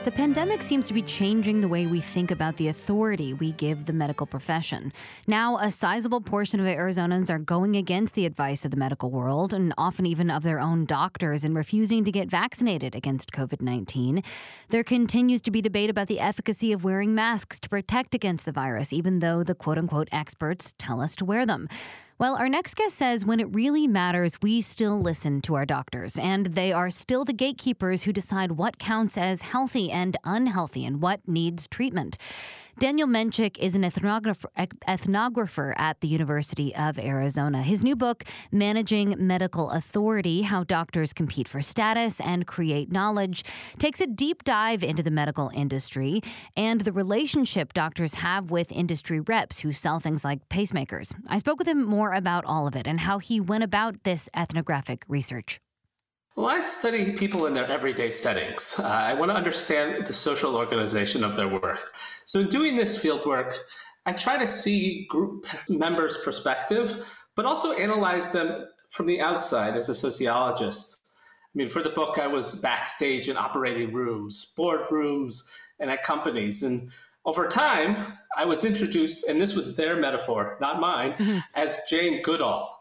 The pandemic seems to be changing the way we think about the authority we give the medical profession. Now, a sizable portion of Arizonans are going against the advice of the medical world and often even of their own doctors in refusing to get vaccinated against COVID-19. There continues to be debate about the efficacy of wearing masks to protect against the virus, even though the quote-unquote experts tell us to wear them. Well, our next guest says when it really matters, we still listen to our doctors, and they are still the gatekeepers who decide what counts as healthy and unhealthy and what needs treatment. Daniel Menchik is an ethnographer at the University of Arizona. His new book, Managing Medical Authority: How Doctors Compete for Status and Create Knowledge, takes a deep dive into the medical industry and the relationship doctors have with industry reps who sell things like pacemakers. I spoke with him more about all of it and how he went about this ethnographic research. Well, I study people in their everyday settings. I want to understand the social organization of their work. So in doing this field work, I try to see group members' perspective, but also analyze them from the outside as a sociologist. I mean, for the book, I was backstage in operating rooms, boardrooms, and at companies. And over time, I was introduced, and this was their metaphor, not mine, as Jane Goodall.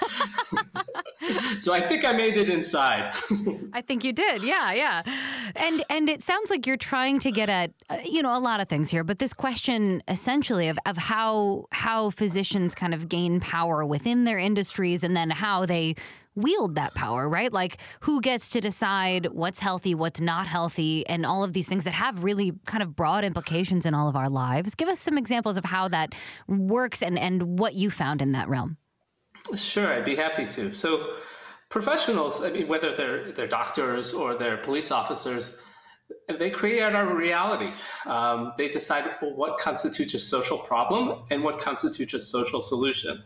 So I think I made it inside. I think you did. Yeah. And it sounds like you're trying to get at, a lot of things here, but this question essentially of how physicians kind of gain power within their industries and then how they wield that power, right? Like who gets to decide what's healthy, what's not healthy, and all of these things that have really kind of broad implications in all of our lives. Give us some examples of how that works and what you found in that realm. Sure, I'd be happy to. So professionals, I mean, whether they're doctors or they're police officers, they create our reality. They decide what constitutes a social problem and what constitutes a social solution.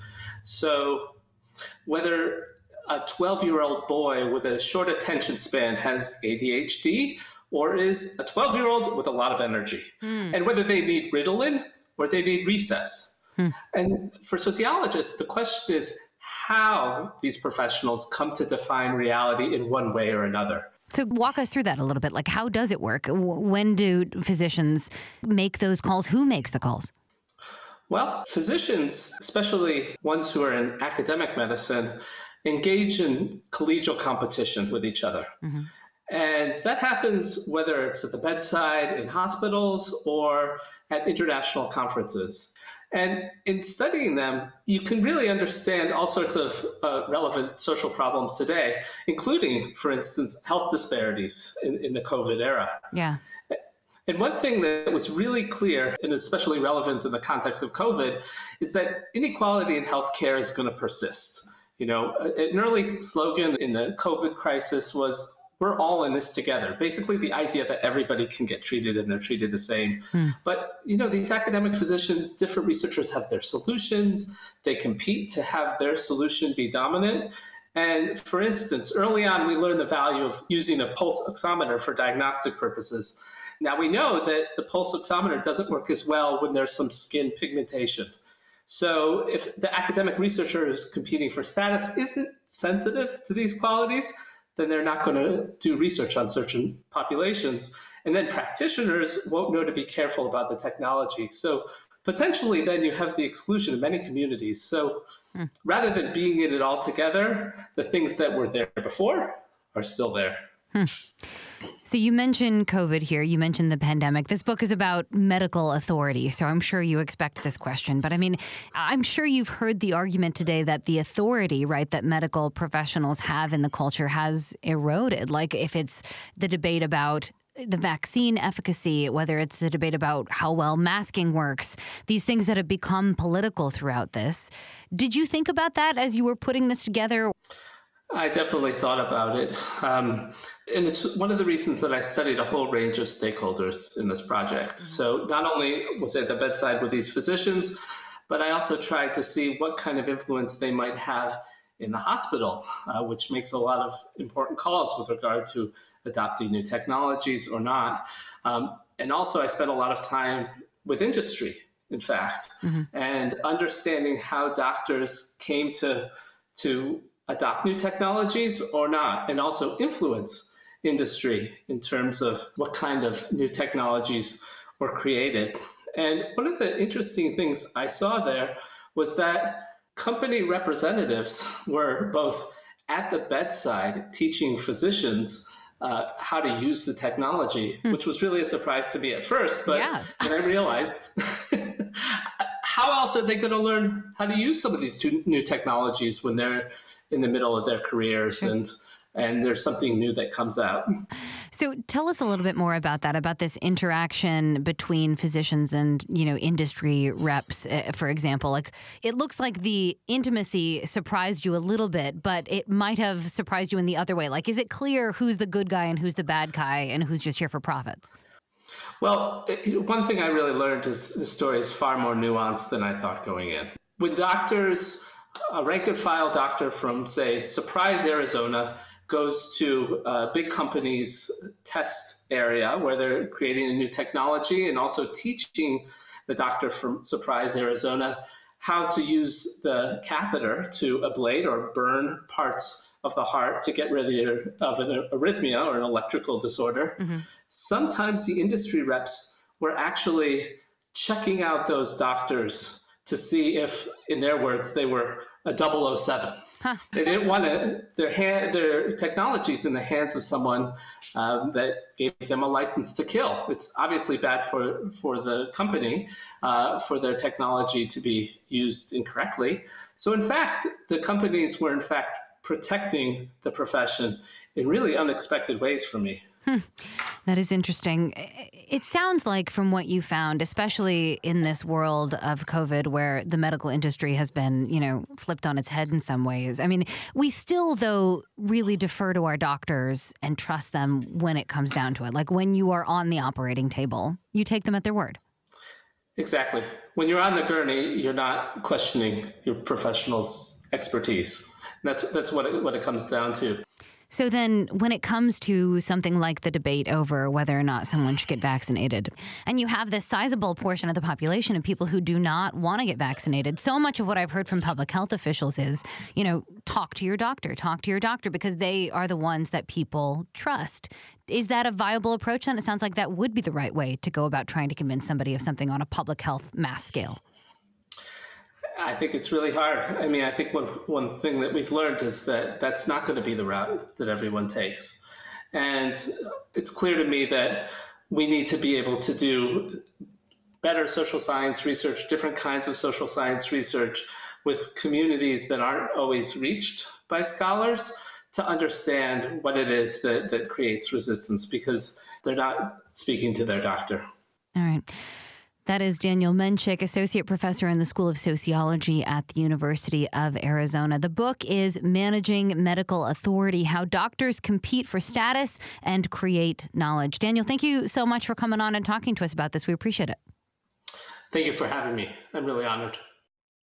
So whether a 12-year-old boy with a short attention span has ADHD or is a 12-year-old with a lot of energy, and whether they need Ritalin or they need recess. And for sociologists, the question is how these professionals come to define reality in one way or another. So walk us through that a little bit. Like, how does it work? When do physicians make those calls? Who makes the calls? Well, physicians, especially ones who are in academic medicine, engage in collegial competition with each other. And that happens whether it's at the bedside, in hospitals, or at international conferences. And in studying them, you can really understand all sorts of relevant social problems today, including, for instance, health disparities in the COVID era. Yeah. And one thing that was really clear, and especially relevant in the context of COVID, is that inequality in healthcare is going to persist. An early slogan in the COVID crisis was, we're all in this together. Basically, the idea that everybody can get treated and they're treated the same. But, these academic physicians, different researchers have their solutions. They compete to have their solution be dominant. And for instance, early on, we learned the value of using a pulse oximeter for diagnostic purposes. Now we know that the pulse oximeter doesn't work as well when there's some skin pigmentation. So if the academic researcher who's competing for status isn't sensitive to these qualities, then they're not going to do research on certain populations. And then practitioners won't know to be careful about the technology. So potentially then you have the exclusion of many communities. So rather than being in it all together, the things that were there before are still there. So you mentioned COVID here. You mentioned the pandemic. This book is about medical authority, so I'm sure you expect this question. But I mean, I'm sure you've heard the argument today that the authority, right, that medical professionals have in the culture has eroded. Like if it's the debate about the vaccine efficacy, whether it's the debate about how well masking works, these things that have become political throughout this. Did you think about that as you were putting this together? I definitely thought about it. And it's one of the reasons that I studied a whole range of stakeholders in this project. So not only was I at the bedside with these physicians, but I also tried to see what kind of influence they might have in the hospital, which makes a lot of important calls with regard to adopting new technologies or not. And also I spent a lot of time with industry, in fact, and understanding how doctors came to adopt new technologies or not, and also influence industry in terms of what kind of new technologies were created. And one of the interesting things I saw there was that company representatives were both at the bedside teaching physicians how to use the technology, which was really a surprise to me at first. But then I realized, how else are they going to learn how to use some of these new technologies when they're in the middle of their careers and there's something new that comes out? So tell us a little bit more about that, about this interaction between physicians and, industry reps, for example. Like, it looks like the intimacy surprised you a little bit, but it might have surprised you in the other way. Like, is it clear who's the good guy and who's the bad guy and who's just here for profits? Well, one thing I really learned is the story is far more nuanced than I thought going in. When doctors, a rank and file doctor from, say, Surprise, Arizona, goes to a big company's test area where they're creating a new technology and also teaching the doctor from Surprise, Arizona, how to use the catheter to ablate or burn parts of the heart to get rid of an arrhythmia or an electrical disorder. Sometimes the industry reps were actually checking out those doctors to see if, in their words, they were a 007. They didn't want their technologies in the hands of someone that gave them a license to kill. It's obviously bad for the company, for their technology to be used incorrectly. So in fact, the companies were in fact protecting the profession in really unexpected ways for me. That is interesting. It sounds like, from what you found, especially in this world of COVID where the medical industry has been, flipped on its head in some ways. I mean, we still, though, really defer to our doctors and trust them when it comes down to it. Like, when you are on the operating table, you take them at their word. Exactly. When you're on the gurney, you're not questioning your professional's expertise. That's what it comes down to. So then when it comes to something like the debate over whether or not someone should get vaccinated, and you have this sizable portion of the population of people who do not want to get vaccinated, so much of what I've heard from public health officials is, talk to your doctor, because they are the ones that people trust. Is that a viable approach then? It sounds like that would be the right way to go about trying to convince somebody of something on a public health mass scale. I think it's really hard. I mean, I think one thing that we've learned is that that's not going to be the route that everyone takes. And it's clear to me that we need to be able to do better social science research, different kinds of social science research with communities that aren't always reached by scholars to understand what it is that creates resistance, because they're not speaking to their doctor. All right. That is Daniel Menchik, Associate Professor in the School of Sociology at the University of Arizona. The book is Managing Medical Authority: How Doctors Compete for Status and Create Knowledge. Daniel, thank you so much for coming on and talking to us about this. We appreciate it. Thank you for having me. I'm really honored.